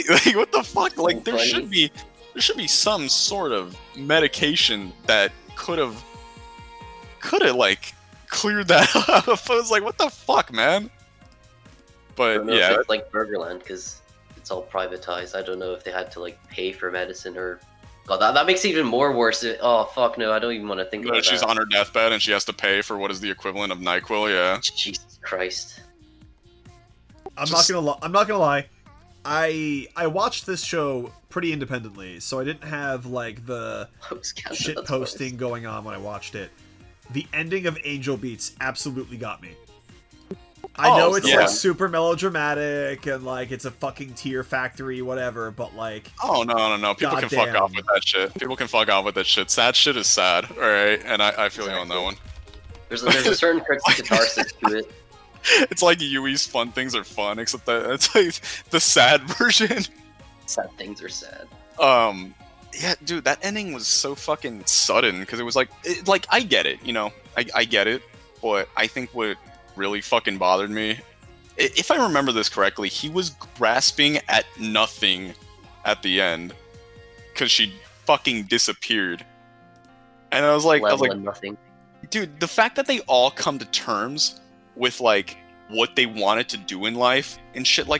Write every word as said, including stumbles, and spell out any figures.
Like, what the fuck? Like, So there funny. should be, there should be some sort of medication that could have, could have like cleared that up. I was like, what the fuck, man? I But don't know yeah, if it's like Burgerland because it's all privatized. I don't know if they had to like pay for medicine or. God, that, that makes it even more worse. It- oh fuck no, I don't even want to think no, about she's that. on her deathbed and she has to pay for what is the equivalent of NyQuil. Yeah, Jesus Christ. I'm Just- not gonna lie. I'm not gonna lie. I I watched this show pretty independently, so I didn't have like the Post cancer, shit that's posting going on when I watched it. The ending of Angel Beats absolutely got me. I Oh, know it's yeah. like super melodramatic and like it's a fucking tear factory, whatever, but like oh no, no, no. People can fuck Goddamn. off with that shit. People can fuck off with that shit. Sad shit is sad, all right. And I, I feel you on that Exactly. one. There's a, there's a certain catharsis to it. It's like Yui's fun things are fun, except that it's like the sad version. Sad things are sad. Um, yeah, dude, that ending was so fucking sudden because it was like, it, like I get it, you know, I, I get it, but I think what really fucking bothered me, i- if I remember this correctly, he was grasping at nothing at the end because she fucking disappeared, and I was like, I was Level like, and nothing. dude, the fact that they all come to terms with like what they wanted to do in life and shit like